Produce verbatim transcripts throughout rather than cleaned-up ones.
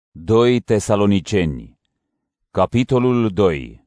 doi Tesaloniceni, capitolul doi.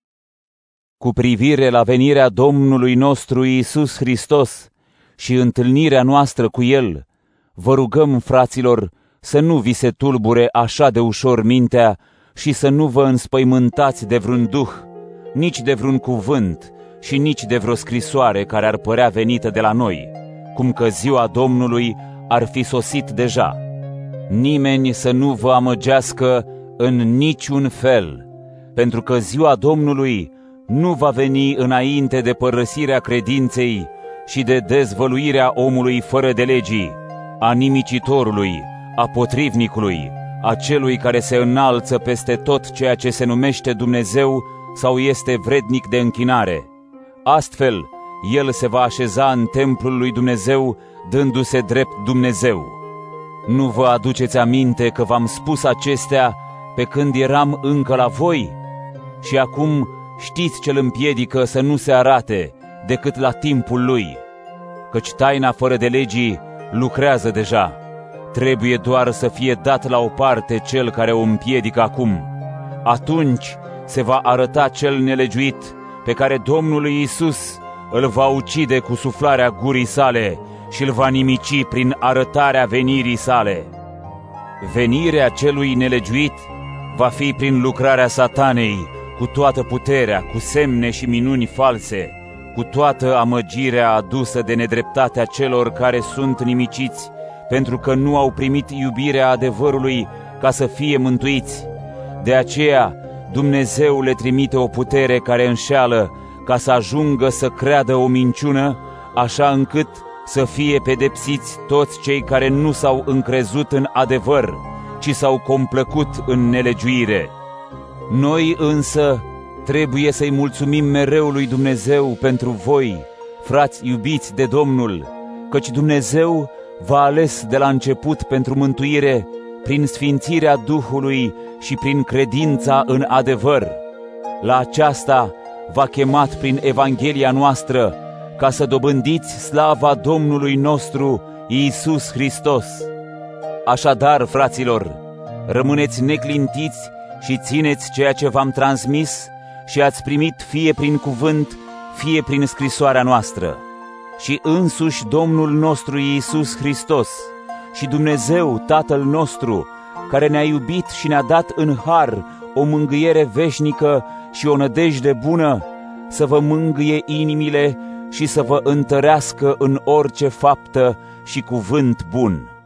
Cu privire la venirea Domnului nostru Iisus Hristos și întâlnirea noastră cu El, vă rugăm, fraților, să nu vi se tulbure așa de ușor mintea și să nu vă înspăimântați de vreun duh, nici de vreun cuvânt și nici de vreo scrisoare care ar părea venită de la noi, cum că ziua Domnului ar fi sosit deja. Nimeni să nu vă amăgească în niciun fel, pentru că ziua Domnului nu va veni înainte de părăsirea credinței și de dezvăluirea omului fără de legii, a nimicitorului, a potrivnicului, a celui care se înalță peste tot ceea ce se numește Dumnezeu sau este vrednic de închinare. Astfel, el se va așeza în templul lui Dumnezeu, dându-se drept Dumnezeu. Nu vă aduceți aminte că v-am spus acestea pe când eram încă la voi? Și acum știți ce îl împiedică să nu se arate decât la timpul lui, căci taina fără de legii lucrează deja. Trebuie doar să fie dat la o parte cel care o împiedică acum. Atunci se va arăta cel nelegiuit pe care Domnul Iisus îl va ucide cu suflarea gurii sale și îl va nimici prin arătarea venirii sale. Venirea celui nelegiuit va fi prin lucrarea Satanei, cu toată puterea, cu semne și minuni false, cu toată amăgirea adusă de nedreptatea celor care sunt nimiciți, pentru că nu au primit iubirea adevărului ca să fie mântuiți. De aceea Dumnezeu le trimite o putere care înșeală, ca să ajungă să creadă o minciună, așa încât să fie pedepsiți toți cei care nu s-au încrezut în adevăr, ci s-au complăcut în nelegiuire. Noi însă trebuie să-i mulțumim mereu lui Dumnezeu pentru voi, frați iubiți de Domnul, căci Dumnezeu v-a ales de la început pentru mântuire prin sfințirea Duhului și prin credința în adevăr. La aceasta v-a chemat prin Evanghelia noastră, ca să dobândiți slava Domnului nostru Iisus Hristos. Așadar, fraților, rămâneți neclintiți și țineți ceea ce v-am transmis și ați primit fie prin cuvânt, fie prin scrisoarea noastră. Și însuși Domnul nostru Iisus Hristos și Dumnezeu Tatăl nostru, care ne-a iubit și ne-a dat în har o mângâiere veșnică și o nădejde bună, să vă mângâie inimile și să vă întărească în orice faptă și cuvânt bun.